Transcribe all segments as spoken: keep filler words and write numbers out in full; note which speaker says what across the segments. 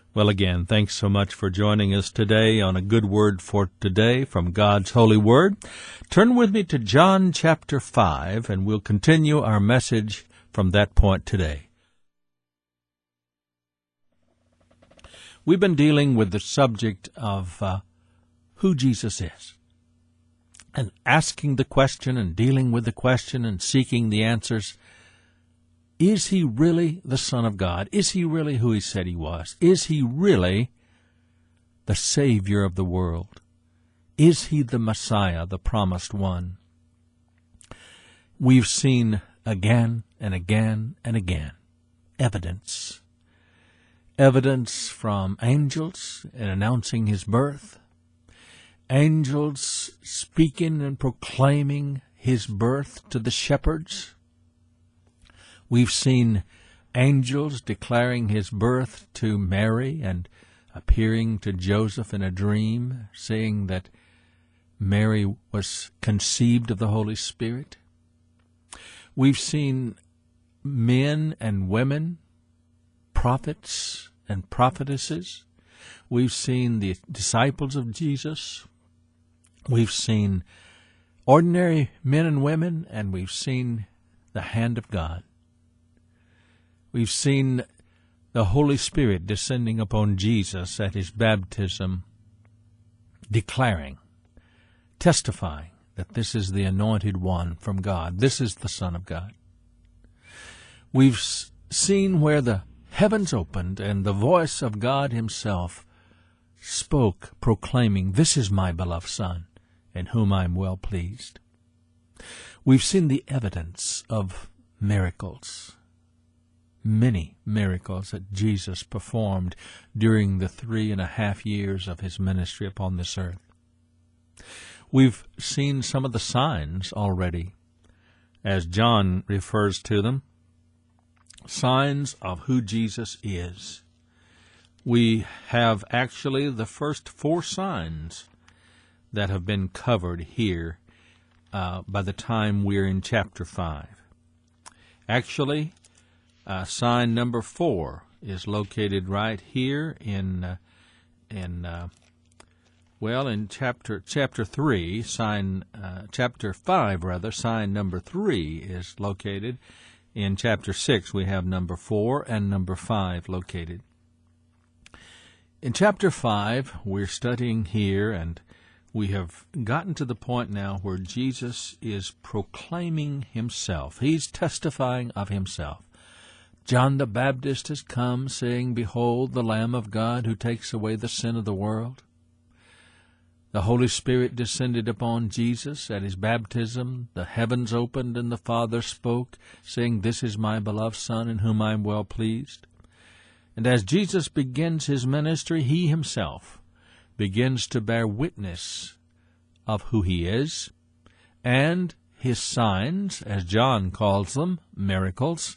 Speaker 1: Well, again, thanks so much for joining us today on A Good Word for Today from God's Holy Word. Turn with me to John chapter five, and we'll continue our message from that point today. We've been dealing with the subject of uh, who Jesus is, and asking the question and dealing with the question and seeking the answers. Is he really the Son of God? Is he really who he said he was? Is he really the Savior of the world? Is he the Messiah, the promised one? We've seen again and again and again evidence. Evidence from angels in announcing his birth. Angels speaking and proclaiming his birth to the shepherds. We've seen angels declaring his birth to Mary and appearing to Joseph in a dream, saying that Mary was conceived of the Holy Spirit. We've seen men and women, prophets and prophetesses. We've seen the disciples of Jesus. We've seen ordinary men and women, and we've seen the hand of God. We've seen the Holy Spirit descending upon Jesus at his baptism, declaring, testifying that this is the anointed one from God. This is the Son of God. We've seen where the heavens opened and the voice of God himself spoke, proclaiming, "This is my beloved Son, in whom I am well pleased." We've seen the evidence of miracles. Many miracles that Jesus performed during the three and a half years of his ministry upon this earth. We've seen some of the signs already, as John refers to them, signs of who Jesus is. We have actually the first four signs that have been covered here uh, by the time we're in chapter five. Actually, Uh, sign number four is located right here in, uh, in uh, well, in chapter chapter three. Sign uh, chapter five, rather. Sign number three is located in chapter six. We have number four and number five located. In chapter five, we're studying here, and we have gotten to the point now where Jesus is proclaiming himself. He's testifying of himself. John the Baptist has come, saying, "Behold, the Lamb of God who takes away the sin of the world." The Holy Spirit descended upon Jesus at his baptism. The heavens opened, and the Father spoke, saying, "This is my beloved Son, in whom I am well pleased." And as Jesus begins his ministry, he himself begins to bear witness of who he is, and his signs, as John calls them, miracles,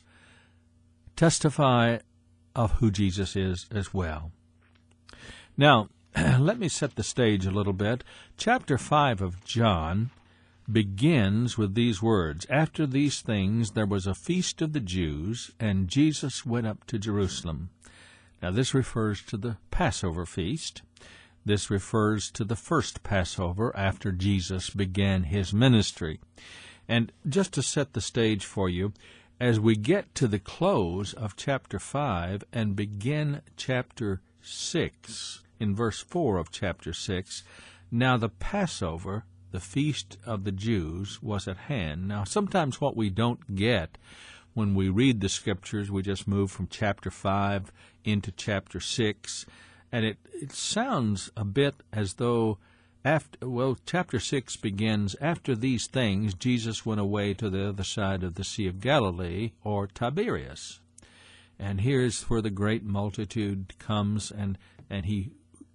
Speaker 1: testify of who Jesus is as well. Now, let me set the stage a little bit. Chapter five of John begins with these words, "After these things there was a feast of the Jews, and Jesus went up to Jerusalem." Now, this refers to the Passover feast. This refers to the first Passover after Jesus began his ministry. And just to set the stage for you, as we get to the close of chapter five and begin chapter six, in verse four of chapter six, now the Passover, the feast of the Jews, was at hand. Now, sometimes what we don't get when we read the Scriptures, we just move from chapter five into chapter six, and it, it sounds a bit as though After, well, chapter six begins, "After these things, Jesus went away to the other side of the Sea of Galilee," or Tiberias. And here's where the great multitude comes, and, and he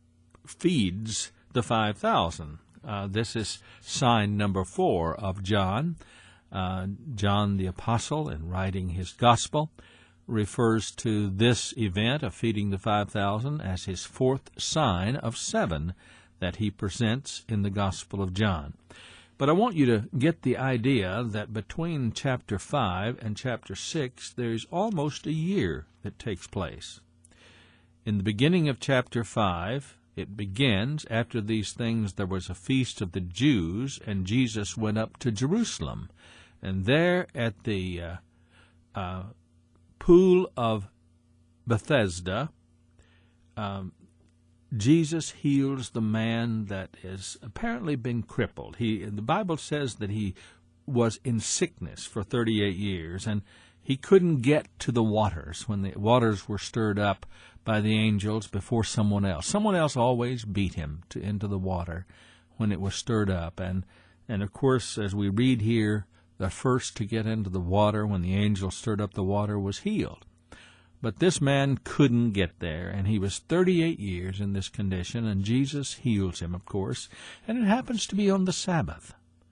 Speaker 1: feeds the five thousand. Uh, this is sign number four of John. Uh, John the Apostle, in writing his Gospel, refers to this event of feeding the five thousand as his fourth sign of seven that he presents in the Gospel of John. But I want you to get the idea that between chapter five and chapter six, there's almost a year that takes place. In the beginning of chapter five, it begins, after these things there was a feast of the Jews, and Jesus went up to Jerusalem. And there at the uh, uh, pool of Bethesda, um, Jesus heals the man that has apparently been crippled. He, the Bible says that he was in sickness for thirty-eight years, and he couldn't get to the waters when the waters were stirred up by the angels before someone else. Someone else always beat him to, into the water when it was stirred up. And, and of course, as we read here, the first to get into the water when the angel stirred up the water was healed. But this man couldn't get there, and he was thirty-eight years in this condition, and Jesus heals him, of course, and it happens to be on the Sabbath.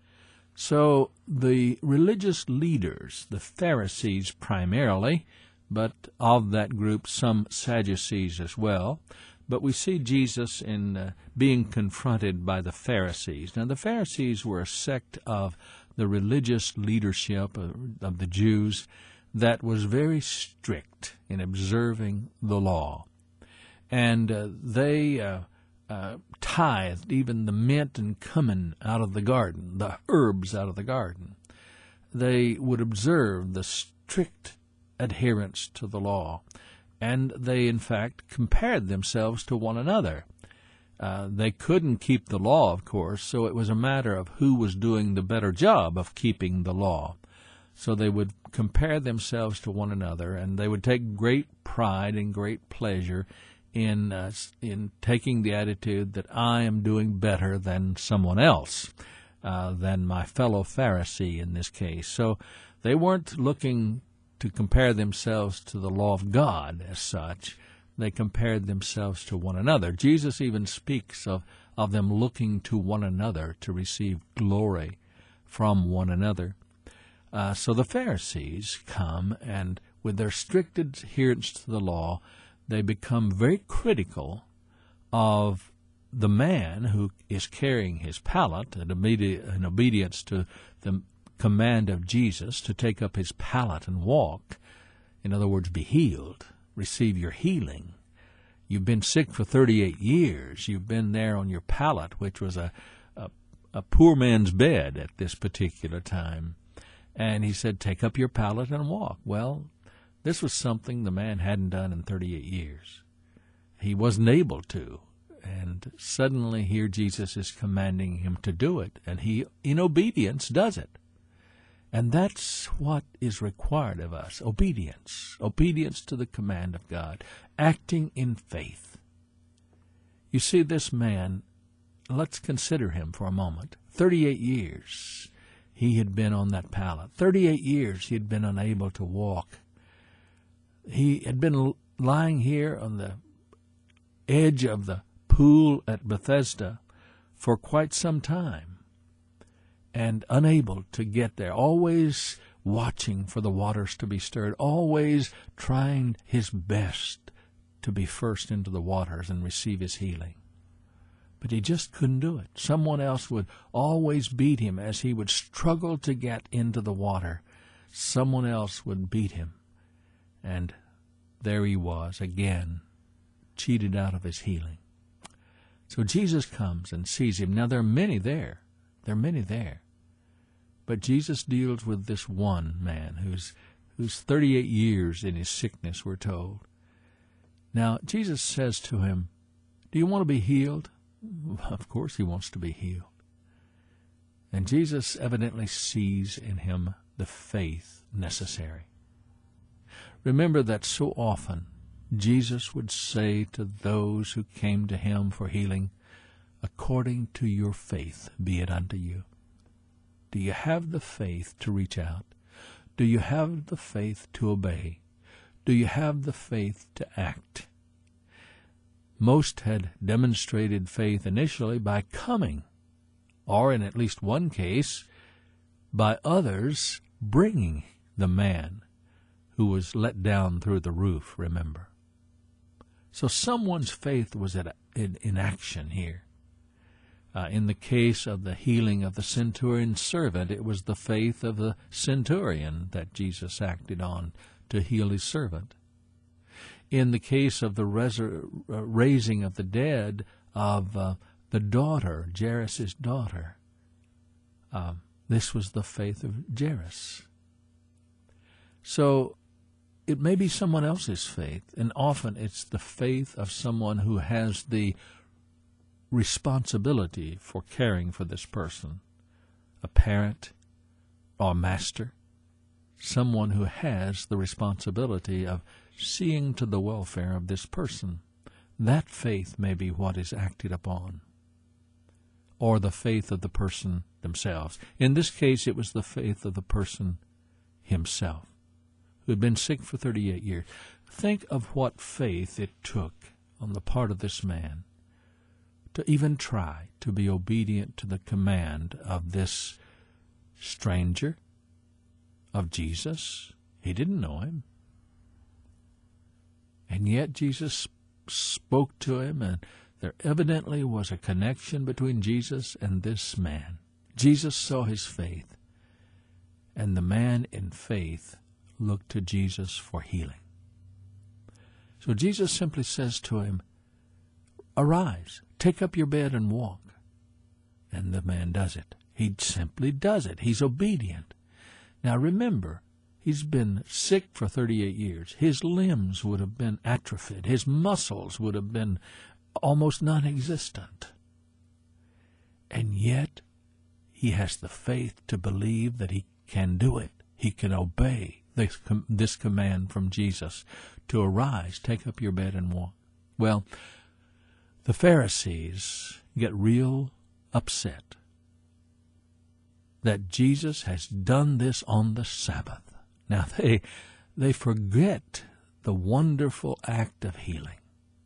Speaker 1: So the religious leaders, the Pharisees primarily, but of that group some Sadducees as well, but we see Jesus in uh, being confronted by the Pharisees. Now the Pharisees were a sect of the religious leadership of, of the Jews that was very strict in observing the law. And uh, they uh, uh, tithed even the mint and cumin out of the garden, the herbs out of the garden. They would observe the strict adherence to the law, and they, in fact, compared themselves to one another. Uh, they couldn't keep the law, of course, so it was a matter of who was doing the better job of keeping the law. So they would compare themselves to one another, and they would take great pride and great pleasure in uh, in taking the attitude that I am doing better than someone else, uh, than my fellow Pharisee in this case. So they weren't looking to compare themselves to the law of God as such. They compared themselves to one another. Jesus even speaks of, of them looking to one another to receive glory from one another. Uh, so the Pharisees come, and with their strict adherence to the law, they become very critical of the man who is carrying his pallet in obedience to the command of Jesus to take up his pallet and walk. In other words, be healed, receive your healing. You've been sick for thirty-eight years. You've been there on your pallet, which was a, a, a poor man's bed at this particular time. And he said, take up your pallet and walk. Well, this was something the man hadn't done in thirty-eight years. He wasn't able to. And suddenly here Jesus is commanding him to do it. And he, in obedience, does it. And that's what is required of us, obedience. Obedience to the command of God. Acting in faith. You see, this man, let's consider him for a moment. thirty-eight years. He had been on that pallet. thirty-eight years he had been unable to walk. He had been lying here on the edge of the pool at Bethesda for quite some time and unable to get there, always watching for the waters to be stirred, always trying his best to be first into the waters and receive his healing. But he just couldn't do it. Someone else would always beat him as he would struggle to get into the water. Someone else would beat him. And there he was again, cheated out of his healing. So Jesus comes and sees him. Now there are many there. There are many there. But Jesus deals with this one man who's who's thirty-eight years in his sickness, we're told. Now Jesus says to him, do you want to be healed? Of course he wants to be healed. And Jesus evidently sees in him the faith necessary. Remember that so often Jesus would say to those who came to him for healing, according to your faith be it unto you. Do you have the faith to reach out? Do you have the faith to obey? Do you have the faith to act? Most had demonstrated faith initially by coming, or in at least one case, by others bringing the man who was let down through the roof, remember. So someone's faith was at, in, in action here. Uh, in the case of the healing of the centurion's servant, it was the faith of the centurion that Jesus acted on to heal his servant. in the case of the resur- uh, raising of the dead of uh, the daughter, Jairus' daughter, uh, this was the faith of Jairus. So it may be someone else's faith, and often it's the faith of someone who has the responsibility for caring for this person, a parent or a master, someone who has the responsibility of seeing to the welfare of this person. That faith may be what is acted upon, or the faith of the person themselves. In this case, it was the faith of the person himself, who had been sick for thirty-eight years. Think of what faith it took on the part of this man to even try to be obedient to the command of this stranger, of Jesus. He didn't know him. And yet Jesus spoke to him, and there evidently was a connection between Jesus and this man. Jesus saw his faith, and the man in faith looked to Jesus for healing. So Jesus simply says to him, "Arise, take up your bed and walk." And the man does it. He simply does it. He's obedient. Now remember, he's been sick for thirty-eight years. His limbs would have been atrophied. His muscles would have been almost non-existent. And yet, he has the faith to believe that he can do it. He can obey this, com- this command from Jesus to arise, take up your bed and walk. Well, the Pharisees get real upset that Jesus has done this on the Sabbath. Now, they, they forget the wonderful act of healing.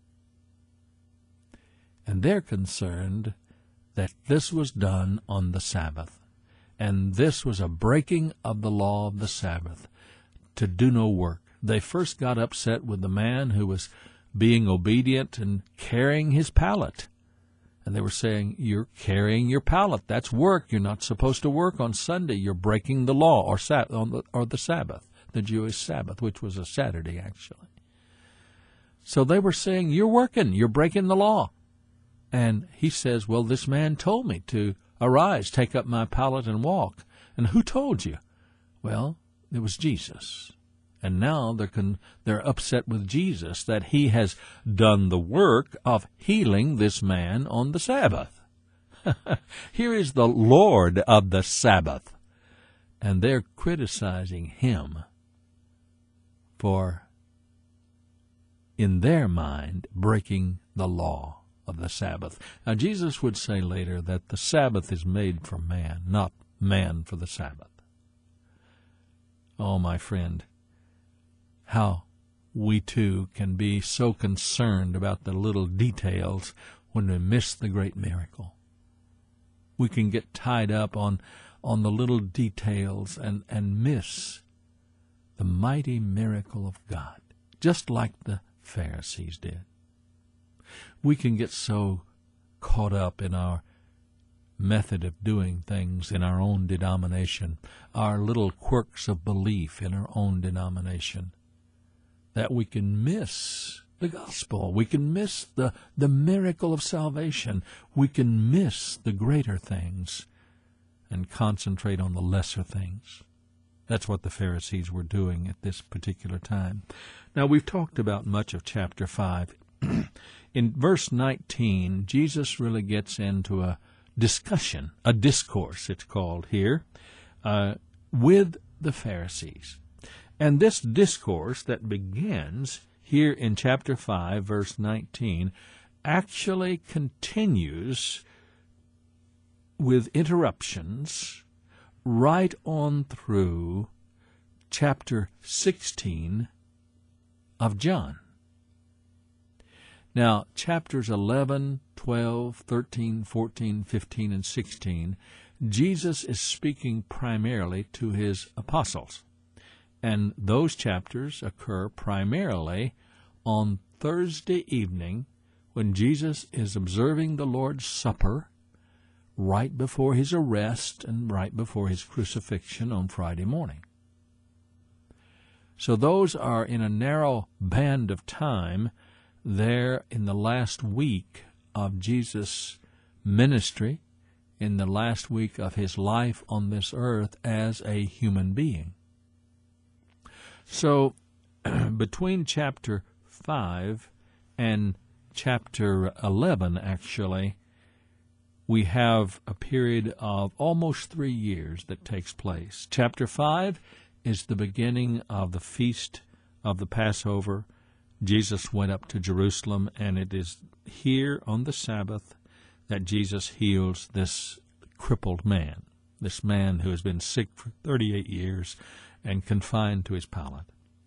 Speaker 1: And they're concerned that this was done on the Sabbath. And this was a breaking of the law of the Sabbath, to do no work. They first got upset with the man who was being obedient and carrying his pallet. And they were saying, "You're carrying your pallet. That's work. You're not supposed to work on Sunday. You're breaking the law," or, sa- on the, or the Sabbath, the Jewish Sabbath, which was a Saturday, actually. So they were saying, "You're working. You're breaking the law." And he says, "Well, this man told me to arise, take up my pallet, and walk." And who told you? Well, it was Jesus. And now they're con- they're upset with Jesus that he has done the work of healing this man on the Sabbath. Here is the Lord of the Sabbath. And they're criticizing him for, in their mind, breaking the law of the Sabbath. Now, Jesus would say later that the Sabbath is made for man, not man for the Sabbath. Oh, my friend, how we too can be so concerned about the little details when we miss the great miracle. We can get tied up on, on the little details and, and miss the mighty miracle of God, just like the Pharisees did. We can get so caught up in our method of doing things in our own denomination, our little quirks of belief in our own denomination, that we can miss the gospel. We can miss the, the miracle of salvation. We can miss the greater things and concentrate on the lesser things. That's what the Pharisees were doing at this particular time. Now, we've talked about much of chapter five. In verse nineteen, Jesus really gets into a discussion, a discourse it's called here, uh, with the Pharisees. And this discourse that begins here in chapter five, verse nineteen, actually continues with interruptions right on through chapter sixteen of John. Now, chapters eleven, twelve, thirteen, fourteen, fifteen, and sixteen, Jesus is speaking primarily to his apostles. And those chapters occur primarily on Thursday evening when Jesus is observing the Lord's Supper right before his arrest and right before his crucifixion on Friday morning. So those are in a narrow band of time there in the last week of Jesus' ministry, in the last week of his life on this earth as a human being. So between chapter five and chapter eleven, actually, we have a period of almost three years that takes place. Chapter five is the beginning of the feast of the Passover. Jesus went up to Jerusalem, and it is here on the Sabbath that Jesus heals this crippled man, this man who has been sick for thirty-eight years and confined to his pallet.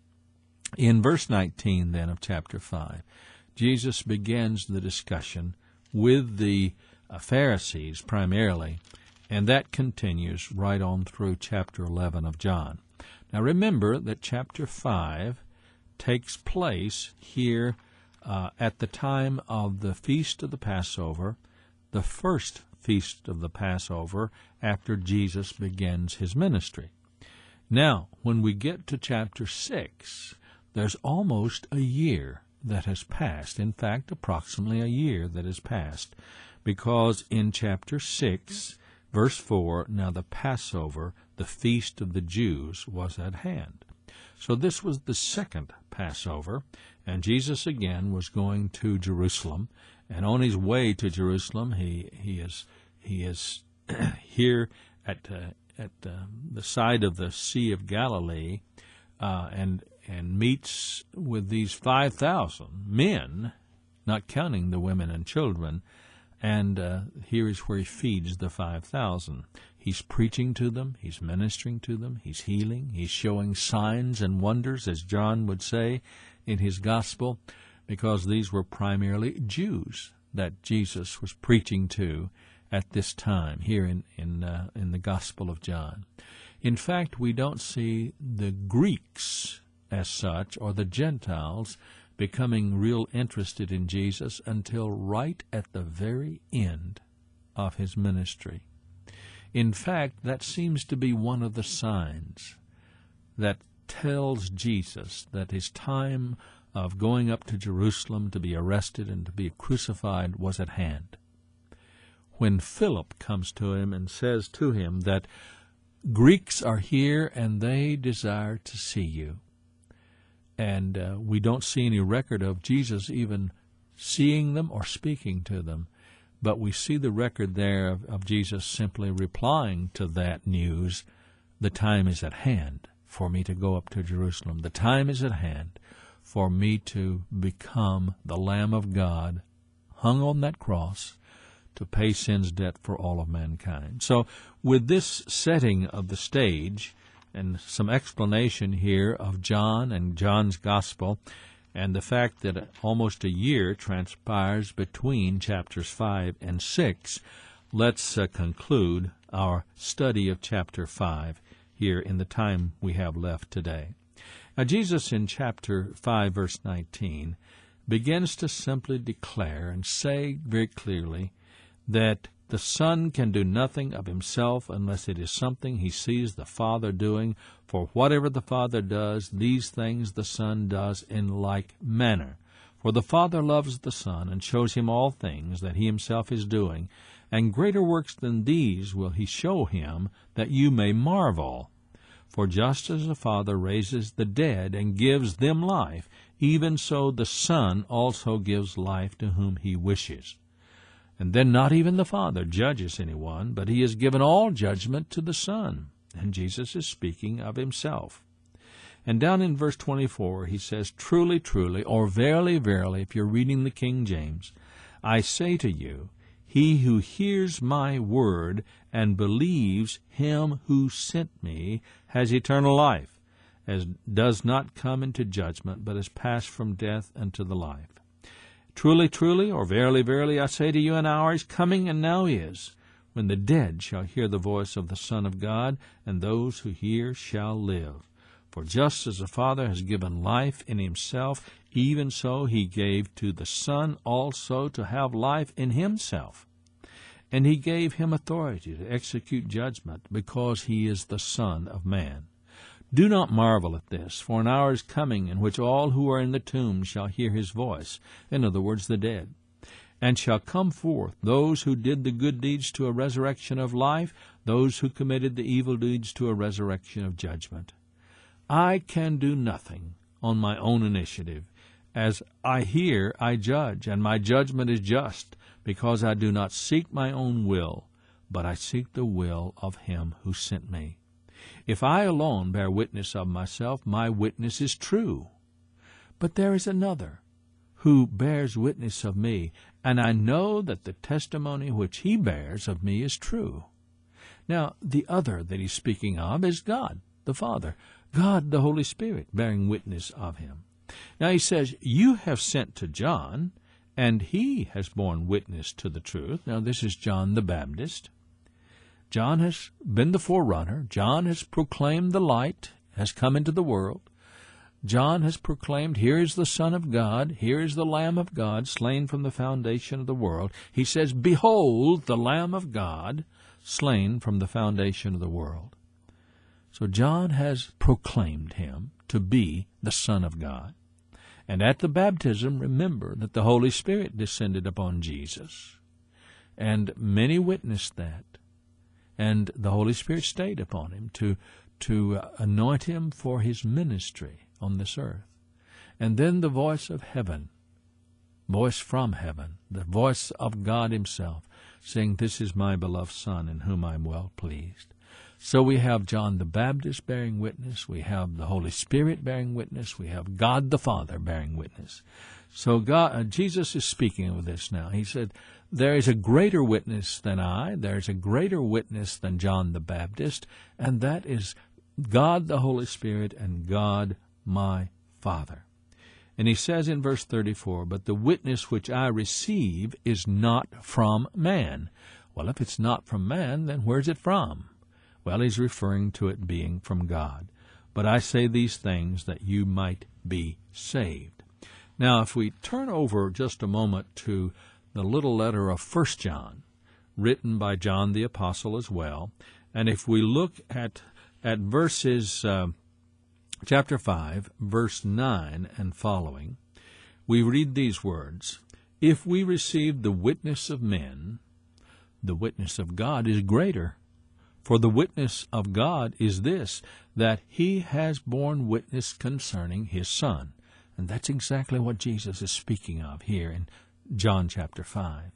Speaker 1: In verse nineteen, then, of chapter five, Jesus begins the discussion with the uh, Pharisees primarily, and that continues right on through chapter eleven of John. Now remember that chapter five takes place here uh, at the time of the Feast of the Passover, the first Feast of the Passover after Jesus begins his ministry. Now, when we get to chapter six, there's almost a year that has passed. In fact, approximately a year that has passed, because in chapter six, verse four, now the Passover, the feast of the Jews, was at hand. So this was the second Passover, and Jesus again was going to Jerusalem, and on his way to Jerusalem, he he is he is here at uh, at uh, the side of the Sea of Galilee, uh, and and meets with these five thousand men, not counting the women and children, and uh, here is where he feeds the five thousand. He's preaching to them, he's ministering to them, he's healing, he's showing signs and wonders, as John would say in his gospel, because these were primarily Jews that Jesus was preaching to at this time here in in, uh, in the Gospel of John. In fact, we don't see the Greeks as such, or the Gentiles, becoming real interested in Jesus until right at the very end of his ministry. In fact, that seems to be one of the signs that tells Jesus that his time of going up to Jerusalem to be arrested and to be crucified was at hand. When Philip comes to him and says to him that Greeks are here and they desire to see you. And uh, we don't see any record of Jesus even seeing them or speaking to them. But we see the record there of, of Jesus simply replying to that news, the time is at hand for me to go up to Jerusalem. The time is at hand for me to become the Lamb of God, hung on that cross, to pay sin's debt for all of mankind. So with this setting of the stage and some explanation here of John and John's Gospel, and the fact that almost a year transpires between chapters five and six, let's uh, conclude our study of chapter five here in the time we have left today. Now, Jesus in chapter five, verse nineteen, begins to simply declare and say very clearly that the Son can do nothing of himself unless it is something he sees the Father doing. For whatever the Father does, these things the Son does in like manner. For the Father loves the Son and shows him all things that he himself is doing, and greater works than these will he show him, that you may marvel. For just as the Father raises the dead and gives them life, even so the Son also gives life to whom he wishes. And then not even the Father judges anyone, but he has given all judgment to the Son. And Jesus is speaking of himself. And down in verse twenty-four, he says, Truly, truly, or verily, verily, if you're reading the King James, I say to you, he who hears my word and believes him who sent me has eternal life, as does not come into judgment, but is passed from death unto the life. Truly, truly, or verily, verily, I say to you, an hour is coming, and now is, when the dead shall hear the voice of the Son of God, and those who hear shall live. For just as the Father has given life in himself, even so he gave to the Son also to have life in himself. And he gave him authority to execute judgment, because he is the Son of Man. Do not marvel at this, for an hour is coming in which all who are in the tomb shall hear his voice, in other words, the dead, and shall come forth, those who did the good deeds to a resurrection of life, those who committed the evil deeds to a resurrection of judgment. I can do nothing on my own initiative. As I hear, I judge, and my judgment is just, because I do not seek my own will, but I seek the will of him who sent me. If I alone bear witness of myself, my witness is true. But there is another who bears witness of me, and I know that the testimony which he bears of me is true. Now, the other that he's speaking of is God, the Father, God, the Holy Spirit, bearing witness of him. Now he says, you have sent to John, and he has borne witness to the truth. Now this is John the Baptist. John has been the forerunner. John has proclaimed the light has come into the world. John has proclaimed, here is the Son of God, here is the Lamb of God, slain from the foundation of the world. He says, behold, the Lamb of God, slain from the foundation of the world. So John has proclaimed him to be the Son of God. And at the baptism, remember that the Holy Spirit descended upon Jesus. And many witnessed that. And the Holy Spirit stayed upon him to, to anoint him for his ministry on this earth. And then the voice of heaven, voice from heaven, the voice of God himself, saying, this is my beloved Son, in whom I am well pleased. So we have John the Baptist bearing witness, we have the Holy Spirit bearing witness, we have God the Father bearing witness. So God, uh, Jesus is speaking of this now. He said, there is a greater witness than I, there is a greater witness than John the Baptist, and that is God the Holy Spirit and God my Father. And he says in verse thirty-four, but the witness which I receive is not from man. Well, if it's not from man, then where's it from? Well, he's referring to it being from God. But I say these things that you might be saved. Now, if we turn over just a moment to the little letter of First John, written by John the Apostle as well, and if we look at at verses, uh, chapter five, verse nine and following, we read these words, if we receive the witness of men, the witness of God is greater. For the witness of God is this, that he has borne witness concerning his Son. And that's exactly what Jesus is speaking of here in John chapter five.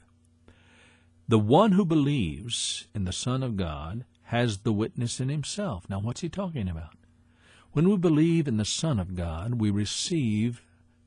Speaker 1: The one who believes in the Son of God has the witness in himself. Now, what's he talking about? When we believe in the Son of God, we receive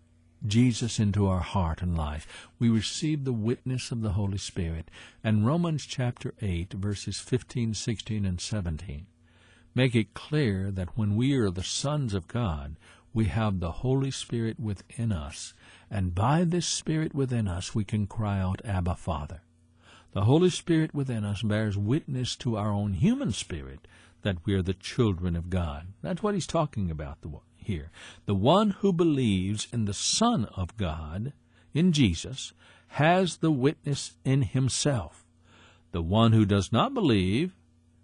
Speaker 1: Jesus into our heart and life. We receive the witness of the Holy Spirit. And Romans chapter eight, verses fifteen, sixteen, and seventeen make it clear that when we are the sons of God, we have the Holy Spirit within us. And by this Spirit within us, we can cry out, Abba, Father. The Holy Spirit within us bears witness to our own human spirit that we are the children of God. That's what he's talking about the here. The one who believes in the Son of God, in Jesus, has the witness in himself. The one who does not believe,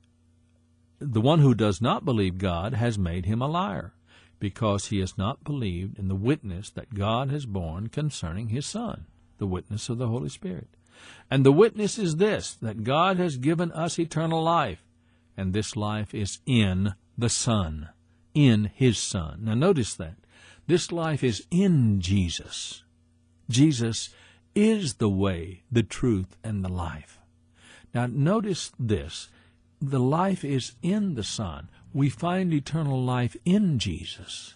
Speaker 1: the one who does not believe God has made him a liar, because he has not believed in the witness that God has borne concerning his Son, the witness of the Holy Spirit. And the witness is this, that God has given us eternal life, and this life is in the Son. In his Son. Now notice that. This life is in Jesus. Jesus is the way, the truth, and the life. Now notice this. The life is in the Son. We find eternal life in Jesus.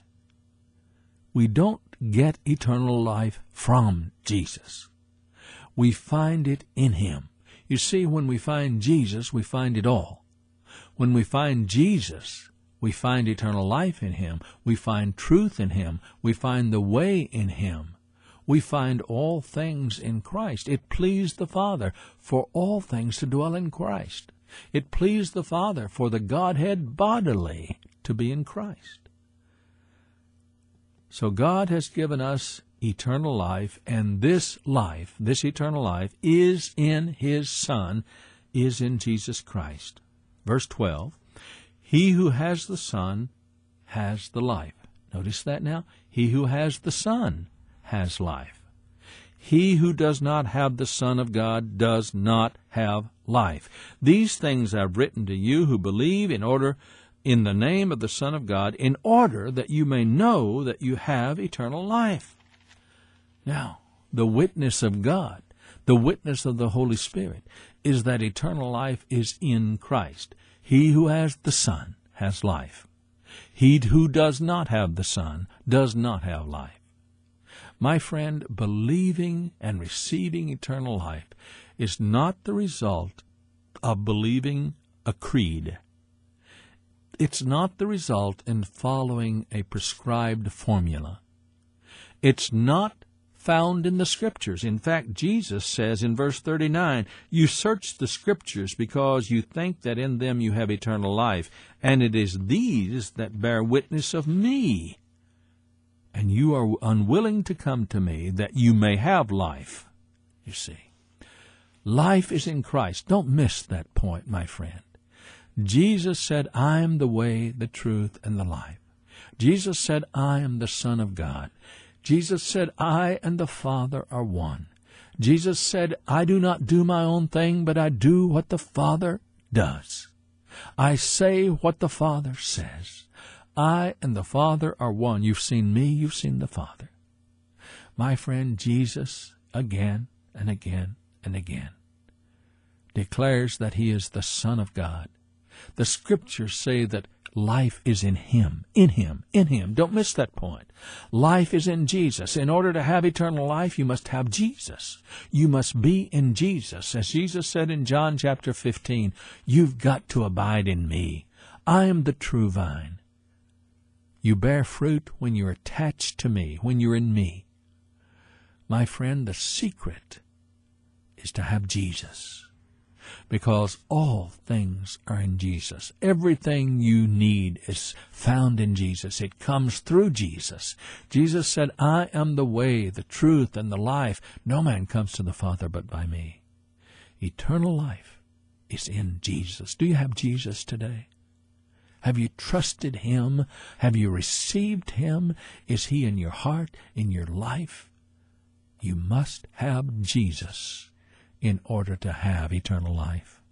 Speaker 1: We don't get eternal life from Jesus. We find it in him. You see, when we find Jesus, we find it all. When we find Jesus, we find eternal life in him. We find truth in him. We find the way in him. We find all things in Christ. It pleased the Father for all things to dwell in Christ. It pleased the Father for the Godhead bodily to be in Christ. So God has given us eternal life, and this life, this eternal life, is in his Son, is in Jesus Christ. Verse twelve, he who has the Son has the life. Notice that now. He who has the Son has life. He who does not have the Son of God does not have life. These things I've written to you who believe in order in the name of the Son of God, in order that you may know that you have eternal life. Now, the witness of God, the witness of the Holy Spirit, is that eternal life is in Christ. He who has the Son has life. He who does not have the Son does not have life. My friend, believing and receiving eternal life is not the result of believing a creed. It's not the result in following a prescribed formula. It's not found in the Scriptures. In fact, Jesus says in verse thirty-nine, you search the Scriptures because you think that in them you have eternal life, and it is these that bear witness of me. And you are unwilling to come to me that you may have life. You see, life is in Christ. Don't miss that point, my friend. Jesus said, I am the way, the truth, and the life. Jesus said, I am the Son of God. Jesus said, I and the Father are one. Jesus said, I do not do my own thing, but I do what the Father does. I say what the Father says. I and the Father are one. You've seen me, you've seen the Father. My friend, Jesus, again and again and again, declares that he is the Son of God. The Scriptures say that life is in Him, in Him, in Him. Don't miss that point. Life is in Jesus. In order to have eternal life, you must have Jesus. You must be in Jesus. As Jesus said in John chapter fifteen, you've got to abide in me. I am the true vine. You bear fruit when you're attached to me, when you're in me. My friend, the secret is to have Jesus. Because all things are in Jesus. Everything you need is found in Jesus. It comes through Jesus. Jesus said, I am the way, the truth, and the life. No man comes to the Father but by me. Eternal life is in Jesus. Do you have Jesus today? Have you trusted Him? Have you received Him? Is He in your heart, in your life? You must have Jesus in order to have eternal life.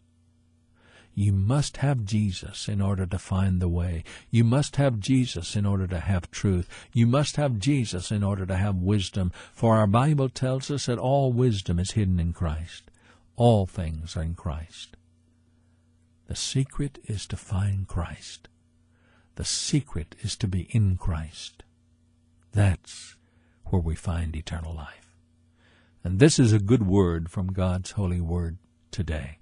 Speaker 1: You must have Jesus in order to find the way. You must have Jesus in order to have truth. You must have Jesus in order to have wisdom. For our Bible tells us that all wisdom is hidden in Christ. All things are in Christ. The secret is to find Christ. The secret is to be in Christ. That's where we find eternal life. And this is a good word from God's holy word today.